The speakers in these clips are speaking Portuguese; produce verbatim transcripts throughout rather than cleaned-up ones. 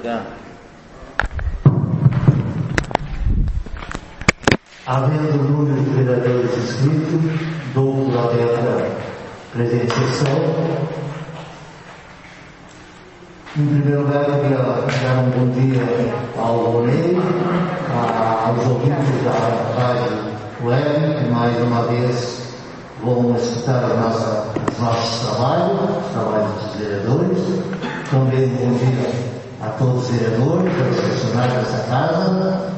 pública. Havendo o número de vereadores inscritos, dou por aberta a presente sessão. Em primeiro lugar, eu queria dar um bom dia ao Ronei, aos ouvintes da Rádio Web, que mais uma vez vão escutar a nossa, os nossos trabalhos, os trabalhos dos vereadores. Também um bom dia a todos os vereadores, aos funcionários dessa casa.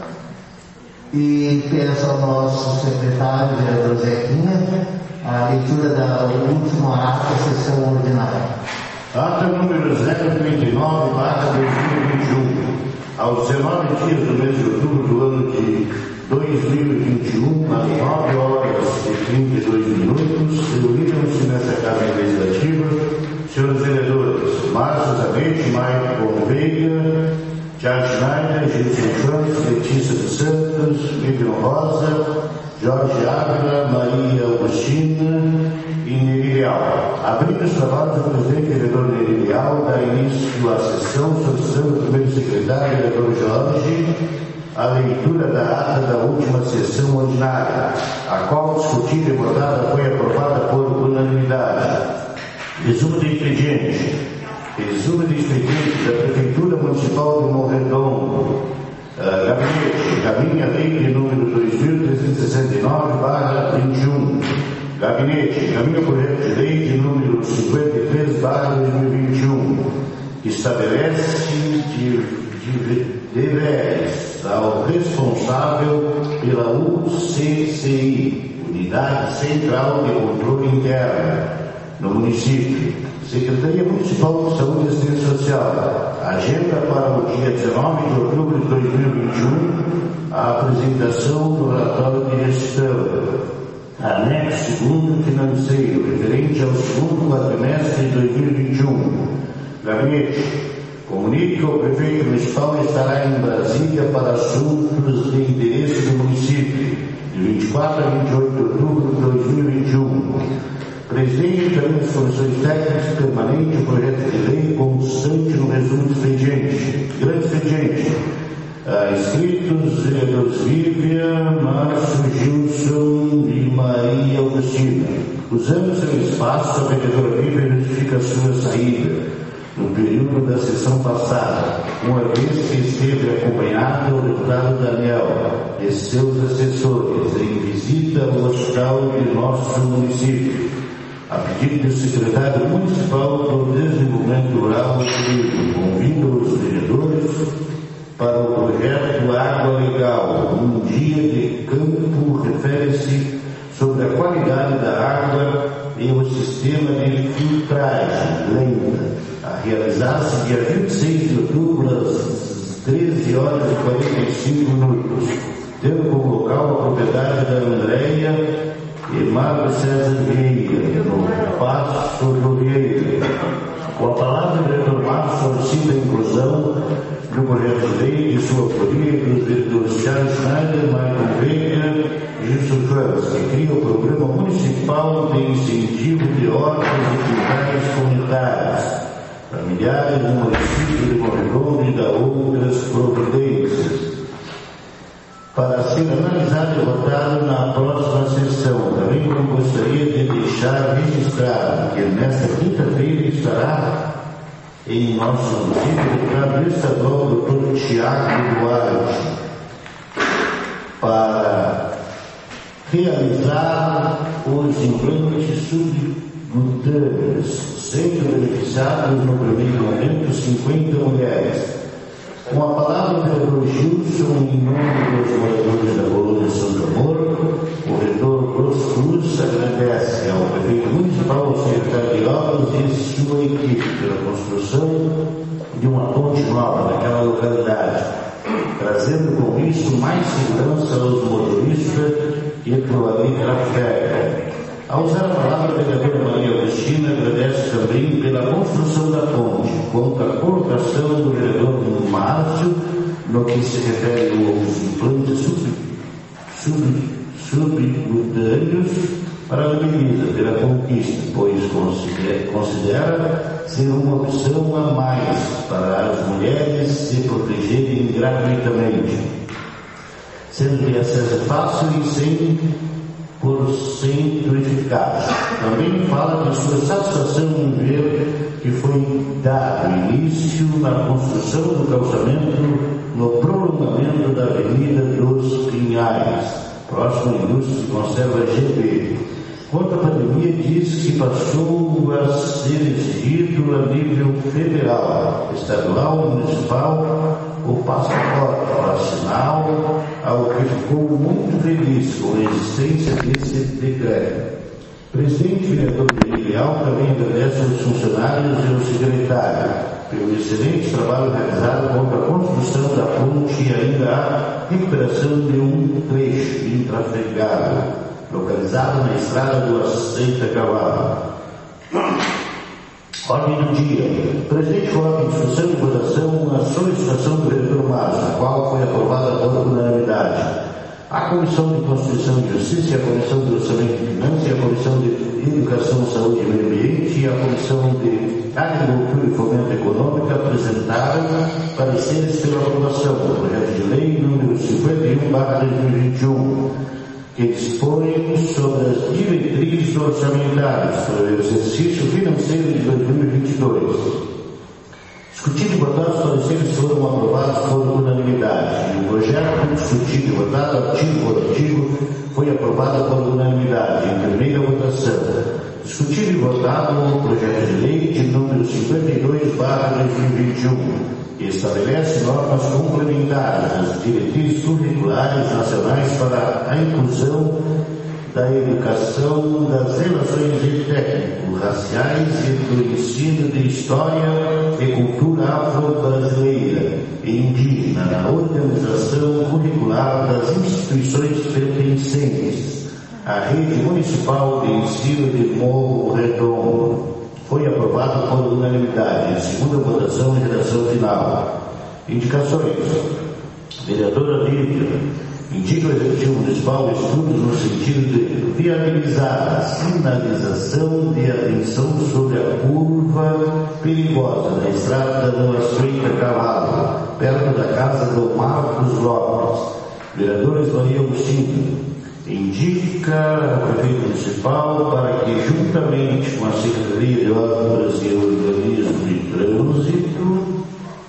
E peço ao nosso secretário, o vereador Zequinha, a leitura da última ata da sessão ordinária. Ata número zero trinta e nove, barra dois mil e vinte e um. Aos dezenove dias do mês de outubro do ano de dois mil e vinte e um, às nove horas e trinta e dois minutos, reuniram-se nesta Casa Legislativa senhores vereadores Márcio Zanetti, Maicon Gouveia, Tiago Schneider, Gilson Santos, Letícia dos Santos, Vivian Rosa, Jorge Ávila, Maria Augustina e Neri Leal. Abrindo os trabalhos, o presidente vereador Neri Leal dá início à sessão, solicitando o primeiro secretário, vereador Jorge, a leitura da ata da última sessão ordinária, a qual discutida e votada foi aprovada por unanimidade. Resumo de expediente. Resumo de expediente da Prefeitura Municipal de Morredondo. Uh, gabinete, Caminha Lei de número dois mil trezentos e sessenta e nove, barra vinte e um. Gabinete, Caminha Projeto de Lei de número cinquenta e três, barra dois mil e vinte e um, que estabelece de, de deveres ao responsável pela U C C I, Unidade Central de Controle Interno, no município. Secretaria Municipal de Saúde e Assistência Social. Agenda para o dia dezenove de outubro de dois mil e vinte e um, a apresentação do relatório de gestão. Anexo segundo financeiro, referente ao segundo quadrimestre de dois mil e vinte e um. Gabinete. Comunica o prefeito municipal estará em Brasília para assuntos de interesse do município, de vinte e quatro a vinte e oito de outubro de dois mil e vinte e um. Presidente das comissões técnicas permanente, o projeto de lei constante no resumo do expediente. Grande expediente. Ah, inscritos, vereadores Vivian, Márcio, Gilson e Maria Augustina. Usando seu espaço, a vereadora Vivian justifica a sua saída no período da sessão passada, uma vez que esteve acompanhada do deputado Daniel e seus assessores em visita ao hospital de nosso município, a pedido do secretário municipal do Desenvolvimento Rural do Turismo, convido os vereadores para o projeto Água Legal. Um dia de campo refere-se sobre a qualidade da água e o sistema de filtragem lenta, a realizar-se dia vinte e seis de outubro às treze horas e quarenta e cinco minutos, tendo como local a propriedade da Andréia e Mário César Vieira, no Passo Vieira. Com a palavra, o vereador Márcio solicita a inclusão do projeto de lei de sua autoria dos vereadores Tiago Schneider, Maicon Veiga e Gilson Santos, que cria o Programa Municipal de Incentivo de Hortas e Quintais Comunitárias familiares no município de Morredondo e da outras providências, para ser analisado e votado na próxima sessão. Também eu gostaria de deixar registrado que nesta quinta-feira estará em nosso município o deputado estadual doutor Tiago Duarte para realizar os implantes subcutâneos, sendo beneficiados no primeiro momento cinquenta mulheres. Com a palavra o vereador Gilson, em nome dos moradores da colônia Santo Amor, o vereador Grosso Cruz agradece ao prefeito municipal, ao secretário de obras e sua equipe pela construção de uma ponte nova naquela localidade, trazendo com isso mais segurança aos motoristas e pelo ali tráfego. Ao usar a palavra, a vereadora Maria Augustina agradece também pela construção da ponte, quanto à colocação do vereador Márcio, no que se refere aos implantes sub, sub, subcutâneos, parabeniza pela conquista, pois considera, considera ser uma opção a mais para as mulheres se protegerem gratuitamente, sendo de acesso fácil e cem por cento eficaz. Também fala de sua satisfação em ver que foi dado início na construção do calçamento no prolongamento da Avenida dos Pinhais, próximo à indústria que conserva G B. Quanto à pandemia, diz que passou a ser exigido a nível federal, estadual e municipal o passaporte vacinal, ao que ficou muito feliz com a existência desse decreto. O presidente vereador Leal também agradece aos funcionários e ao secretário pelo excelente trabalho realizado contra a construção da ponte e ainda a recuperação de um trecho intrafegado, localizado na estrada do Aceita Cavalo. Ordem do dia. O presidente coloca em discussão e votação a solicitação do vereador Márcio, a qual foi aprovada por unanimidade. A Comissão de Constituição e Justiça, a Comissão de Orçamento e Finanças, a Comissão de Educação, Saúde e Meio Ambiente e a Comissão de Agricultura e Fomento Econômico apresentaram pareceres pela aprovação do projeto de lei número cinquenta e um barra dois mil e vinte e um, que dispõe sobre as diretrizes orçamentárias para o exercício financeiro de dois mil e vinte e dois. Discutido e votado, os pareceres foram aprovados por unanimidade. E o projeto, discutido e votado artigo por artigo, foi aprovado por unanimidade em primeira votação. Discutido e votado o projeto de lei de número cinquenta e dois barra dois mil e vinte e um, que estabelece normas complementares às diretrizes curriculares nacionais para a inclusão da educação, das relações étnico-raciais e do ensino de história e cultura afro-brasileira e indígena na organização curricular das instituições pertencentes à rede municipal de ensino de Morro Redondo. Foi aprovado por unanimidade em segunda votação e redação final. Indicações. Vereadora Lídia indica o Executivo Municipal estudos no sentido de viabilizar a sinalização de atenção sobre a curva perigosa da estrada do Aceita Cavalo, perto da casa do Marcos Lopes. Vereadores Maria Agostinho indica ao prefeito municipal para que, juntamente com a Secretaria de Obras e Urbanismo e Trânsito,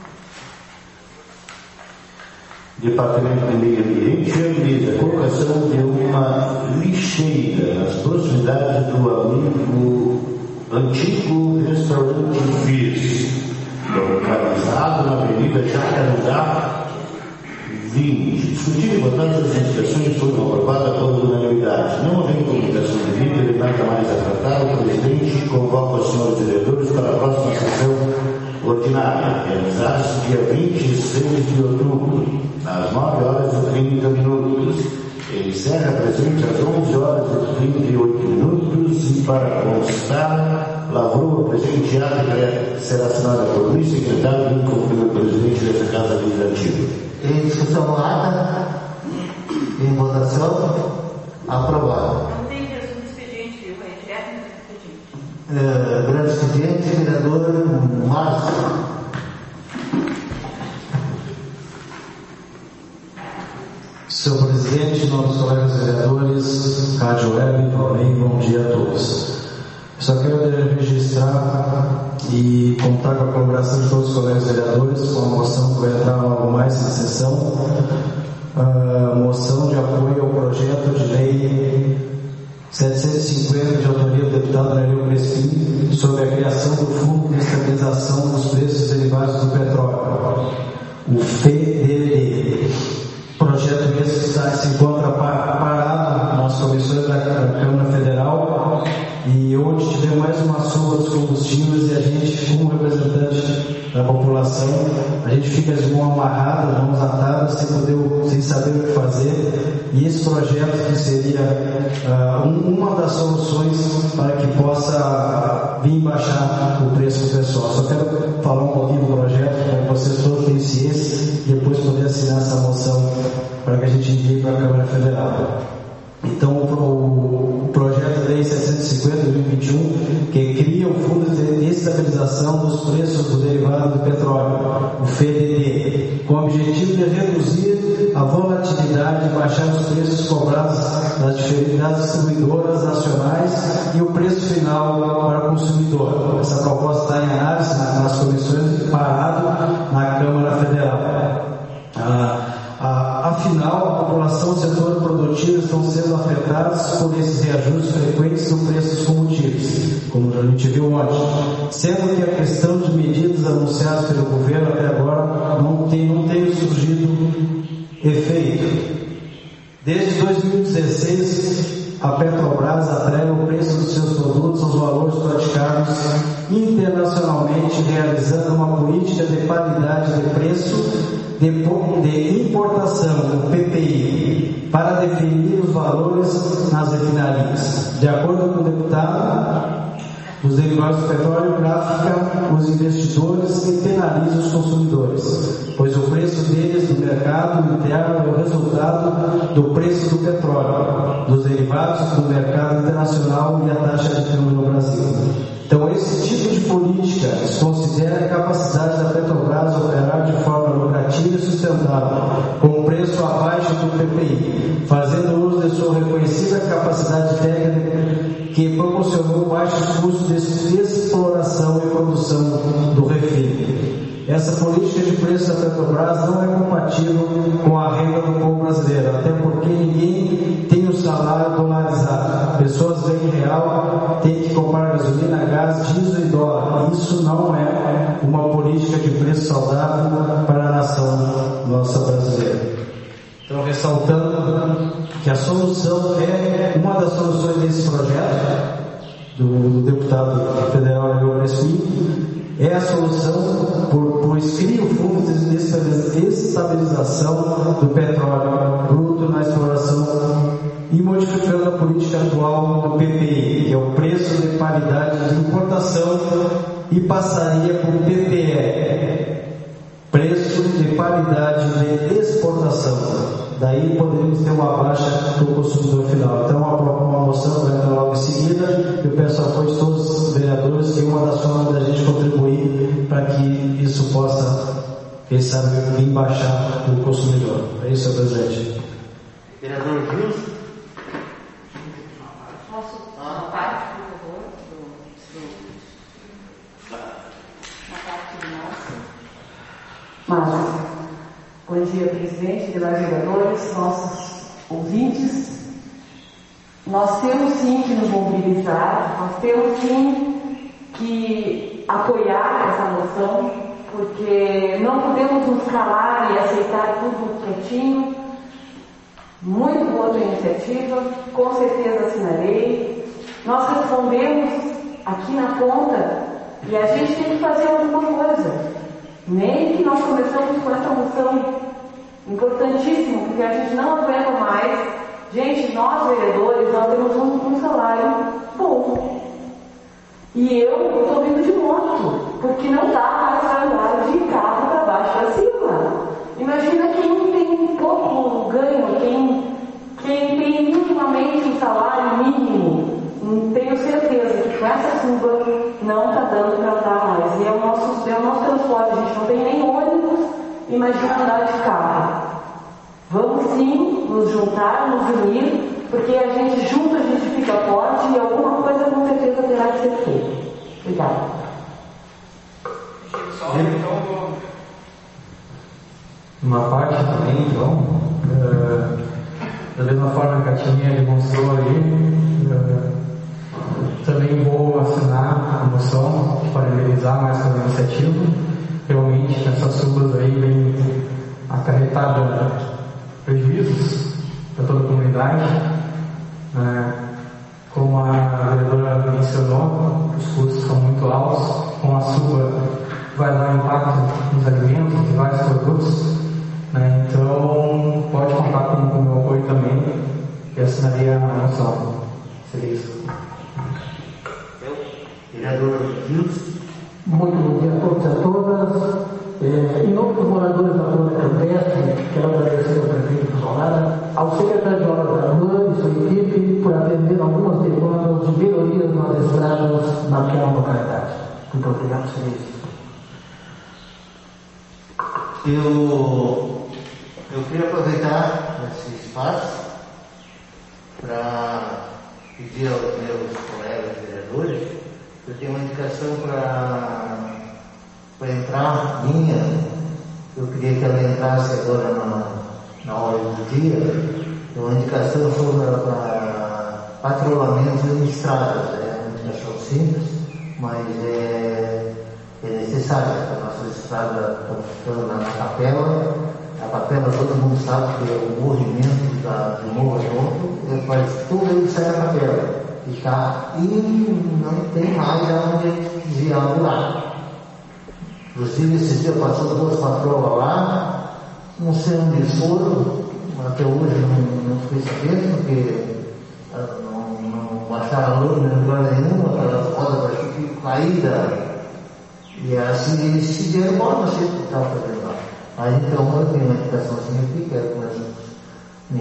Departamento de Meio Ambiente, realize a colocação de uma lixeira nas proximidades do amigo antigo restaurante Fis, localizado na Avenida Jacarandá vinte. Discutido e votado, as indicações foram aprovadas por unanimidade. Não havendo comunicação de vida e nada mais a tratar, o presidente convoca os senhores vereadores para a próxima sessão ordinária, realizar-se dia vinte e seis de outubro, às nove horas e trinta minutos. Ele encerra presente às onze horas e trinta e oito minutos e, para constar, lavrou a presente ata que será assinada por mim, secretário e como presidente dessa Casa Legislativa. Em discussão no ata, em votação, aprovado. Não tem Jesus no expediente, viu? É direto no expediente. Uh, grande expediente, vereador Márcio. Senhor presidente, nossos colegas vereadores, Rádio Web, Paulinho, bom dia a todos. Só quero registrar e contar com a colaboração de todos os colegas vereadores com a moção que vai entrar logo mais em sessão, a moção de apoio ao projeto de lei setecentos e cinquenta de autoria do deputado Nereu Crespim sobre a criação do Fundo de Estabilização dos Preços Derivados do Petróleo, o F E D D. Projeto esse que está, se encontra parado nas comissões da Câmara Federal e hoje tivemos mais uma chuva dos combustíveis e a gente, como representante da população, a gente fica de mão amarrada, mãos atadas, sem, poder, sem saber o que fazer. E esse projeto que seria uh, um, uma das soluções para que possa vir baixar o preço do pessoal. Só quero falar um pouquinho do projeto para que vocês todos tenham ciência e depois poder assinar essa moção para que a gente envie para a Câmara Federal. Então, o, o projeto de lei setecentos e cinquenta de dois mil e vinte e um, que cria o Fundo de Estabilização dos Preços do Derivado do Petróleo, o F E D D, com o objetivo de reduzir a volatilidade e baixar os preços cobrados das diferentes distribuidoras nacionais e o preço final para o consumidor. Essa proposta está em análise nas comissões e parado na Câmara Federal. Ah, ah, afinal, a população e o setor produtivo estão sendo afetados por esses reajustes frequentes no preço dos combustíveis, como a gente viu ontem, sendo que a questão de medidas anunciadas pelo governo até agora não tem, não tem surgido efeito. Desde dois mil e dezesseis, a Petrobras atrela o preço dos seus produtos aos valores praticados internacionalmente, realizando uma política de paridade de preço de, de importação, o P P I, para definir os valores nas refinarias. De acordo com o deputado, os derivados do petróleo grafica os investidores e penaliza os consumidores, pois o preço deles no mercado interno é o resultado do preço do petróleo, dos derivados do mercado internacional e a taxa de câmbio no Brasil. Então, esse tipo de política desconsidera a capacidade da Petrobras operar de forma lucrativa e sustentável, com preço abaixo do P P I, fazendo uso de sua reconhecida capacidade técnica que proporcionou baixos custos de exploração e produção do refino. Essa política de preço da Petrobras não é compatível com a renda do povo brasileiro, até porque ninguém tem o salário dolarizado. Pessoas bem real têm que comprar gasolina, gás, diesel e dólar. Isso não é uma política de preço saudável para a nação nossa brasileira. Então, ressaltando que a solução é, uma das soluções desse projeto do, do deputado federal Leandro Espírito, é a solução por, pois cria o fundo de estabilização do petróleo bruto na exploração e modificando a política atual do P P I, que é o preço de paridade de importação, e passaria por P P E, preço de paridade de exportação. Daí poderíamos ter uma baixa do consumidor final. Então, uma, uma moção vai entrar logo em seguida. Eu peço apoio de todos os vereadores, que uma das formas da gente contribuir para que isso possa, quem sabe, vir baixar do consumidor. É isso, senhor presidente. Vereador Gilson. Posso uma parte, por favor, do, do, na parte de nós? Mas, bom dia, presidente, demais vereadores, nossos ouvintes. Nós temos sim que nos mobilizar, nós temos sim que apoiar essa moção, porque não podemos nos calar e aceitar tudo quietinho. Muito boa tua iniciativa, com certeza assinarei. Nós respondemos aqui na ponta e a gente tem que fazer alguma coisa. Nem que nós começamos com essa moção importantíssima, porque a gente não aguenta mais. Gente, nós vereadores, nós temos um, um salário bom. E eu estou vindo de moto, porque não dá mais para andar de carro para baixo para cima. Imagina quem tem pouco ganho, quem, quem tem minimamente um salário mínimo. Tenho certeza que com essa chuva não está dando para andar mais. E é o nosso, é o nosso transporte, a gente não tem nem ônibus, imagina andar de carro. Vamos sim nos juntar, nos unir, porque a gente junto, a gente fica forte e alguma coisa com certeza terá que ser feita. Obrigada. Uma parte também, então, uh, da mesma forma que a Tininha demonstrou aí, uh, também vou assinar a moção para parabenizar mais pela iniciativa. Realmente, essas chuvas aí vêm acarretar prejuízos para toda a comunidade. Né? Como a vereadora mencionou, os custos são muito altos. Com a chuva vai dar impacto nos alimentos, em vários produtos. Né? Então, pode contar com o meu apoio também, e assinaria a moção. Seria isso. Vereador Gilson. Muito bom dia a todos e a todas. É, em nome dos moradores da Zona Campestre, quero agradecer ao prefeito Solana ao secretário de obras da AMAN e sua equipe por atender algumas demandas de melhorias nas estradas naquela localidade. Muito obrigado, senhores. Eu, eu queria aproveitar esse espaço para pedir aos meus colegas vereadores, eu tenho uma indicação para entrar minha, eu queria que ela entrasse agora na, na hora do dia, é uma indicação sobre a, a patrulhamento em estradas, é uma indicação simples, mas é, é necessária, a nossa estrada está ficando lá na capela. A capela, todo mundo sabe que é o movimento da, do Morro Redondo, ele faz tudo, ele sai da capela. E, tá, e não tem mais aonde desviar do lado. Inclusive, esses dias passou duas patroas lá, não sei onde foram, até hoje não, não fiquei sabendo, porque não, não baixaram a luz em lugar nenhum, aquela roda da caída. E assim eles se deram embora, não sei o que estava fazendo lá. Aí então eu tenho uma indicaçãozinha aqui, que é que nós me,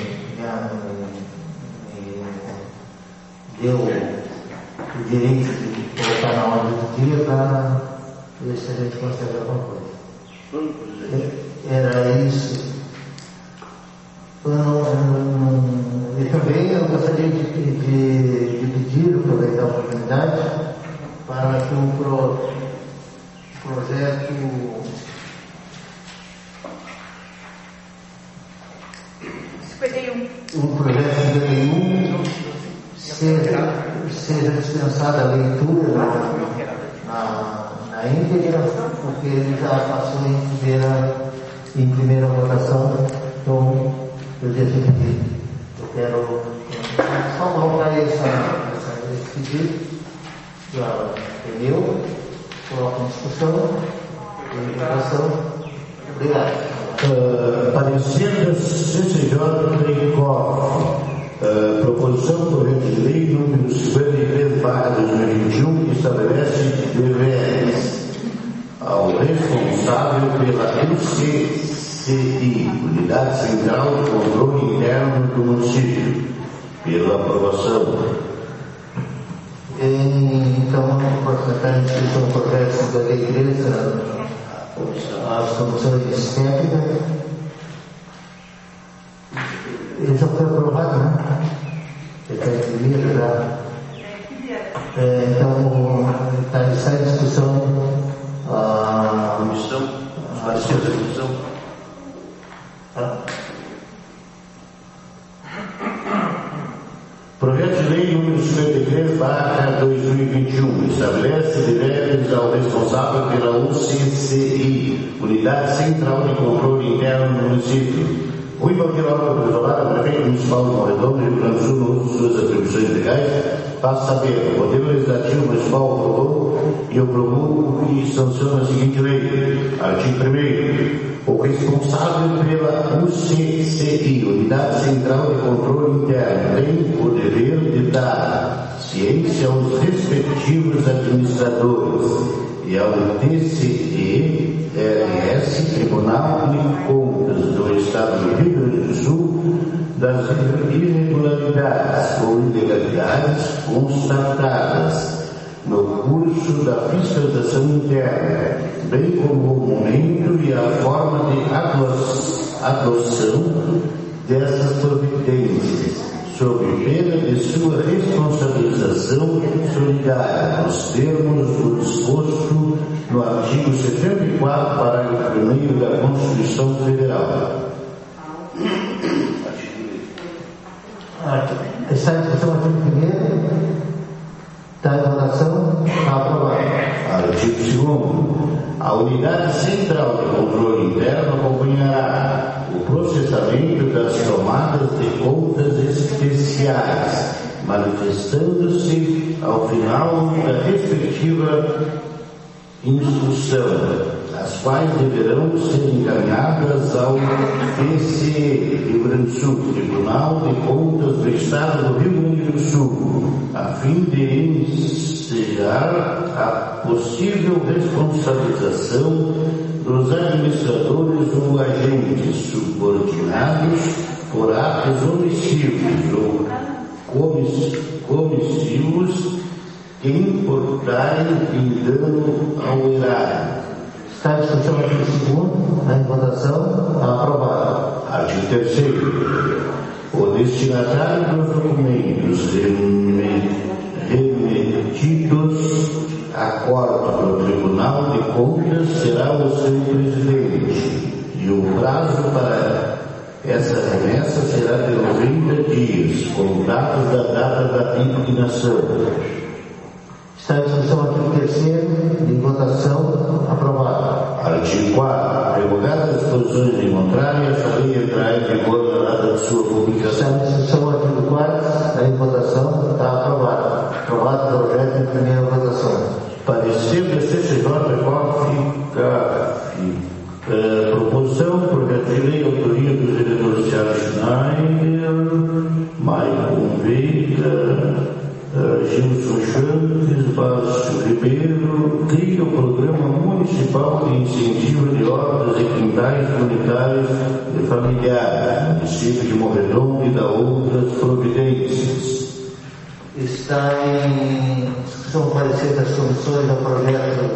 me, me deu o direito de colocar na ordem do dia para ver se a gente consegue alguma coisa. Era isso. Eu não, não, não, e também eu gostaria de, de, de pedir, aproveitar a oportunidade, para que o pro, projeto o projeto cinquenta e um seja, seja dispensada a leitura na, na, na íntegra, porque ele já passou em primeira, em primeira votação, então eu defendi. Eu quero só colocar essa, essa, esse pedido, já entendeu? Coloco em discussão, em votação. Obrigado. Uh, parecendo C C J Treicov, uh, proposição do projeto de lei número cinquenta e três barra dois mil e vinte e um, que estabelece deveres ao responsável pela U C C I, Unidade Central de Controle Interno do Município, pela aprovação. Então, para tratar em discussão do projeto cinquenta e três, as comissões técnicas, ele já foi aprovado, né? Ele está em primeiro já. É, então, está, está em discussão a comissão, a comissão. Tá? Projeto de lei número cinquenta e três barra dois mil e vinte e um estabelece deveres ao responsável pela U C C I, Unidade Central de Controle Interno do Município. O Ibaquiró, Isolado, Prefeito Municipal de Morro Redondo, Rio Grande do Sul, no uso de suas atribuições legais, faz saber: o Poder Legislativo Municipal aprovou e eu promulgo e sanciono a seguinte lei. Artigo primeiro. O responsável pela U C C I, Unidade Central de Controle Interno, tem o dever de dar ciência aos respectivos administradores e ao T C E R S, Tribunal de Contas do Estado do Rio Grande do Sul, das irregularidades ou ilegalidades constatadas no curso da fiscalização interna, bem como o momento e a forma de adoção dessas providências, sob pena de sua responsabilização solidária, nos termos do disposto no artigo setenta e quatro, parágrafo primeiro da Constituição Federal. Está em discussão artigo primeiro. Está em votação, está aprovado. Artigo segundo. A Unidade Central de Controle Interno acompanhará o processamento das tomadas de contas especiais, manifestando-se ao final da respectiva instrução, as quais deverão ser encaminhadas ao T C E, Rio Grande do Sul, Tribunal de Contas do Estado do Rio Grande do Sul, a fim de ensejar a possível responsabilização dos administradores ou agentes subordinados por atos omissivos ou comissivos que importarem em dano ao erário. Está a discussão aqui no segundo, em votação, aprovado. Artigo terceiro. O destinatário dos documentos remetidos a corte do Tribunal de Contas será o seu presidente, e o prazo para essa remessa será de noventa dias, contados da data da impugnação. Está a discussão aqui no terceiro, em votação, aprovado. Artigo quatro. Revogadas as disposições em contrário, essa lei entrará em vigor na data de sua publicação. Está a discussão aqui no quarto, em votação, está aprovado. Aprovado o projeto em primeira votação. Parecer da C C J qual fica uh, proposição, projeto de lei, autoria dos vereadores Thiago Schneider, Maicon Veiga, Uh, Gilson Chantes, Baixo Ribeiro, cria o Programa Municipal de Incentivo de Hortas e Quintais Comunitários e Familiares, município de Morredondo e da outras providências. Está em discussão o parecer das comissões ao projeto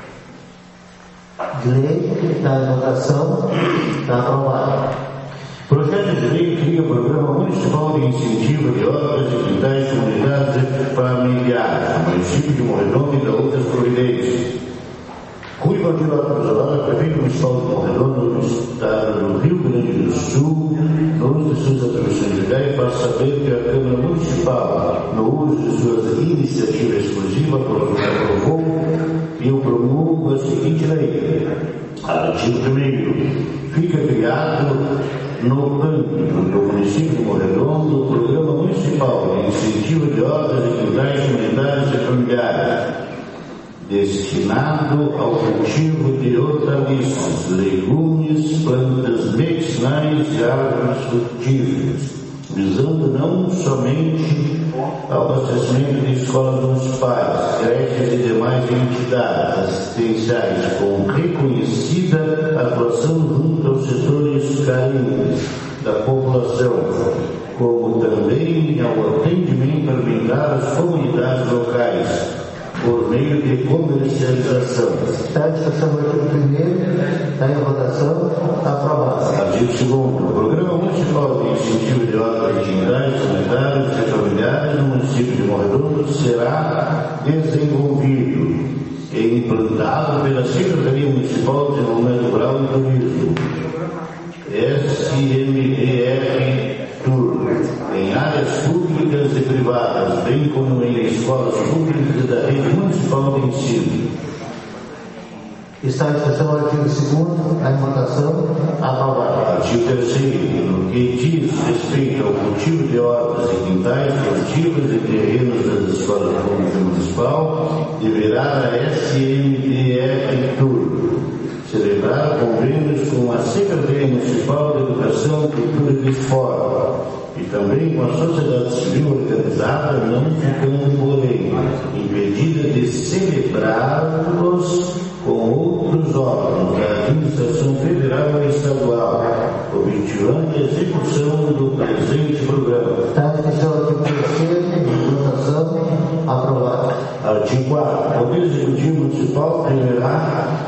de lei, está em votação, está aprovado. Projeto de lei cria o Programa Municipal de Incentivo de Hortas e Quintais Comunitários e Familiares, município de Morredondo e da outras providências. Rui Valdir Lopes Zolara, prefeito municipal de Morredondo, no estado do Rio Grande do Sul, no uso de suas atribuições legais, faz saber que a Câmara Municipal, no uso de suas iniciativas exclusivas, aprovou e eu promulgo a seguinte lei. Artigo primeiro. Fica criado no âmbito do município de Morredondo o Programa Municipal de Incentivo de Hortas e Quintais Comunitários e Familiares, destinado ao cultivo de hortaliças, legumes, plantas medicinais e árvores frutíferas, visando não somente ao abastecimento de escolas municipais, creches e demais entidades assistenciais com reconhecida atuação junto aos setores carentes da população, como também ao atendimento alimentar às comunidades locais, por meio de comercialização. Está a discussão do artigo primeiro, está em votação, está aprovado. Artigo segundo. O Programa Municipal de Incentivo de Hortas e Quintais Comunitários e Familiares no município de Morredondo será desenvolvido e implantado pela Secretaria Municipal de Desenvolvimento Rural e Turismo, S M D R Tur, em áreas públicas e privadas, bem como em escolas públicas da rede municipal de ensino. Está a discussão do artigo segundo, a votação, aprovado. Artigo terceiro. No que diz respeito ao cultivo de hortas e quintais, cultivos e terrenos das escolas públicas municipal, deverá a S M D R Tur celebrar convênios com a Secretaria Municipal de Educação, Cultura e Esporte e também com a sociedade civil organizada, não ficando, porém, impedida de celebrá-los com outros órgãos da administração federal e estadual, objetivando a execução do presente programa. Está a discussão aqui no terceiro, votação, aprovado. Artigo quatro. O Poder Executivo Municipal deverá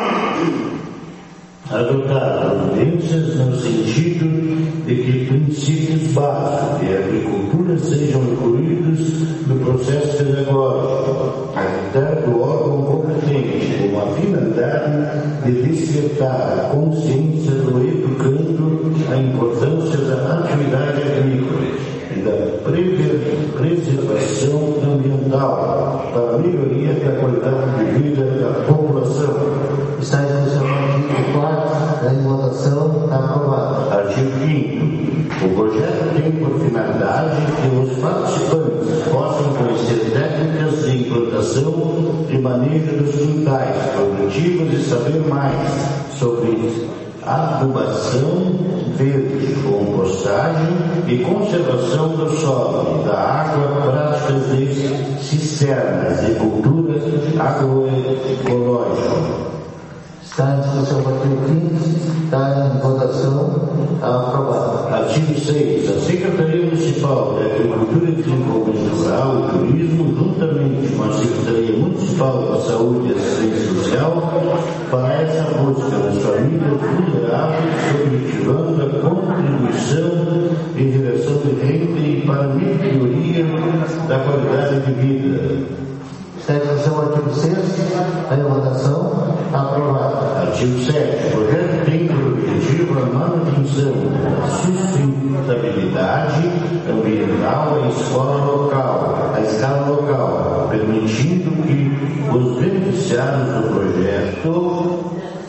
adotar providências no sentido de que princípios básicos de agricultura sejam incluídos no processo pedagógico, a critério do órgão competente, com a finalidade de despertar a consciência do educando a importância da atividade agrícola e da preservação ambiental para a melhoria da qualidade de vida da população. Está em discussão aqui no quarto, em votação, está aprovado. Artigo quinto. O projeto tem por finalidade que os participantes possam conhecer técnicas de implantação e manejo dos quintais produtivos e saber mais sobre adubação verde, compostagem e conservação do solo, da água, práticas de cisternas e cultura agroecológica. Está em discussão o artigo quinto, está em votação, está aprovado. Artigo seis. A Secretaria Municipal de Agricultura e Desenvolvimento Rural e Turismo, juntamente com a Secretaria Municipal da Saúde e Assistência Social, para essa busca nas famílias vulneráveis, objetivando a contribuição em direção de renda e para a melhoria da qualidade de vida. Segue o artigo seis, a votação, aprovado. Artigo sete. O projeto tem por objetivo a manutenção da sustentabilidade ambiental à escola local, à escala local, permitindo que os beneficiários do projeto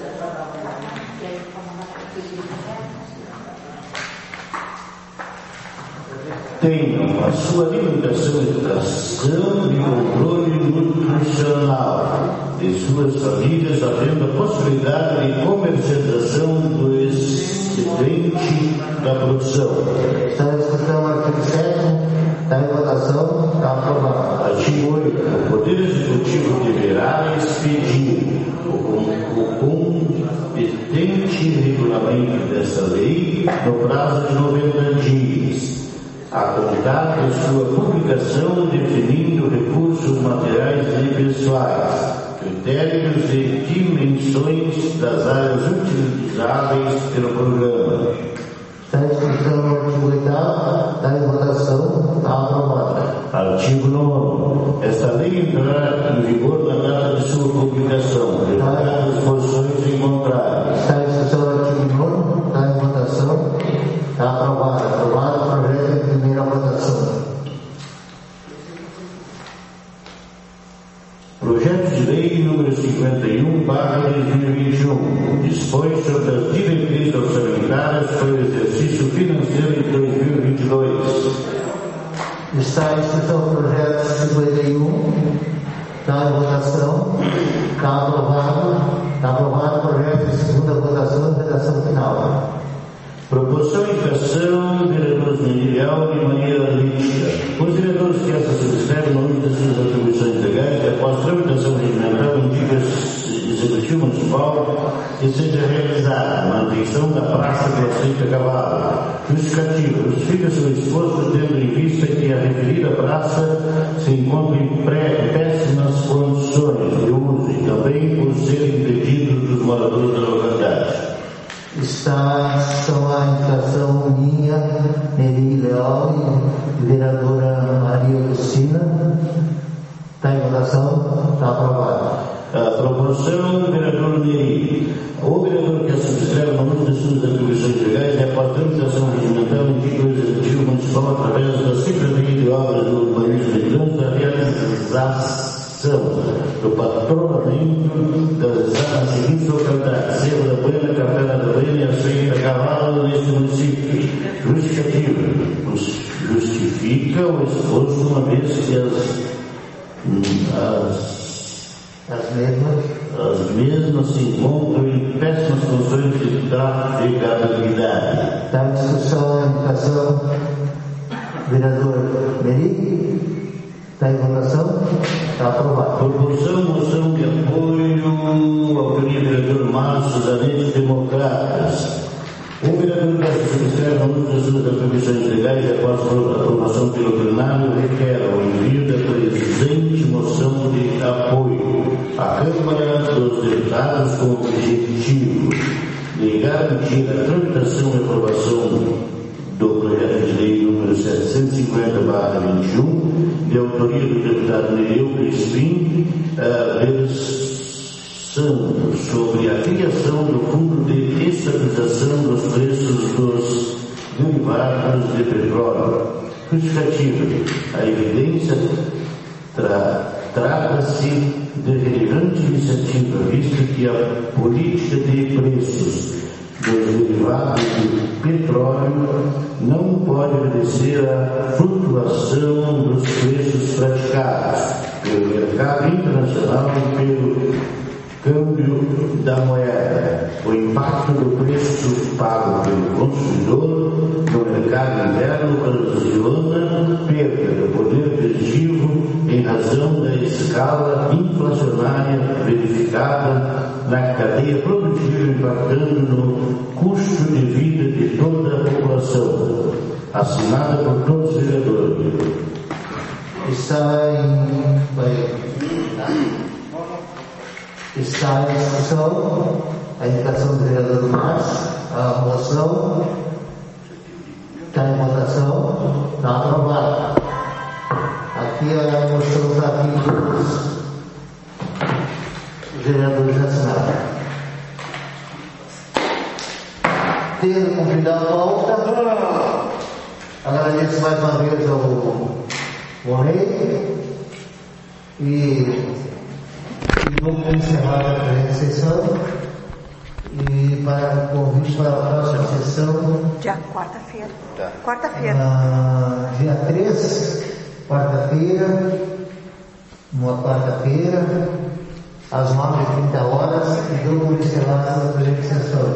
tenham a sua alimentação e educação e controle nutricional de suas famílias, havendo a possibilidade de comercialização do excedente da produção. Está em discussão o artigo sete, está em votação, está aprovado. Artigo oito. O Poder Executivo deverá expedir o, o competente regulamento desta lei no prazo de noventa dias, a contar de sua publicação, definindo recursos materiais e pessoais, critérios e dimensões das áreas utilizáveis pelo programa. Está em discussão o artigo oito, está em votação, está aprovado. Artigo nono. Esta lei entrará em vigor na data de sua publicação, revogadas as posições em contrário. Está em discussão o artigo nono, está em votação, está aprovado. Aprovado o projeto em primeira votação. Projeto de Lei número cinquenta e um, barra dois mil e vinte e um, dispõe sobre as diretrizes orçamentárias para o exercício financeiro de dois mil e vinte e dois. Está em discussão o projeto cinquenta e um, está em votação, está aprovado. Está aprovado o projeto em segunda votação e redação final. Proposição e indicação, vereadores Mendilial e Maria Lítica. Os vereadores que essa subscrevem no âmbito das suas atribuições legais, após tramitação regimental, indica Executivo Municipal que seja realizada a manutenção da praça do Aceite a Cavalo. Justificativa. Justifica-se o exposto tendo em vista que a referida praça se encontra em pré, péssimas condições de uso e também por serem pedidos dos moradores da localidade. Está em discussão a indicação minha, Neri Leal e vereadora Maria Cristina. Está em votação, está aprovado. A proporção do vereador Neri. O vereador que a subscreve no âmbito das suas atribuições legais é a tramitação regimental indica o Executivo Municipal através da Secretaria de Obras do Urbanismo e Trânsito a realização do patrulhamento das nas seguintes localidades: Cerro da Buena, Capela da Buena e Aceite a Cavalo neste município. Justificativa. Justifica o esforço uma vez que as, as, as, mesmas. as mesmas se encontram em péssimas condições de trafegabilidade. Está em discussão a indicação vereador Meri. Está em votação? Está aprovado. Proposição, moção de apoio, autoria do vereador Márcio Zanetti, Democratas. O vereador que se subscreve no uso das suas atribuições legais e após a aprovação pelo plenário requer o envio da presente moção de apoio à Câmara dos Deputados com o objetivo de garantir a tramitação e aprovação do projeto de lei número setecentos e cinquenta barra vinte e um, de autoria do deputado Nereu Crispim, uh, versando sobre a criação do Fundo de Estabilização dos Preços dos Derivados de Petróleo. Justificativa. A evidência tra, trata-se de relevante iniciativa, visto que a política de preços dos derivados de petróleo não pode obedecer à flutuação dos preços praticados pelo mercado internacional e pelo câmbio da moeda. O impacto do preço pago pelo consumidor no mercado interno ocasiona perda do poder aquisitivo em razão da escala inflacionária verificada intensificada na cadeia produtiva, impactando no custo de vida de toda a população, assinada por todos os vereadores. Está em, está em discussão a indicação do vereador Márcio, a moção está em votação, está aprovada. Aqui a moção está aqui dos vereadores assinados. Tendo cumprido a pauta, agradeço mais uma vez ao Morei e, e vamos encerrar a presente sessão e para o convite para a próxima sessão. Dia quarta-feira. Tá. Quarta-feira. Ah, dia três, quarta-feira, uma quarta-feira, às nove e trinta horas, e dou por encerrada a presente sessão.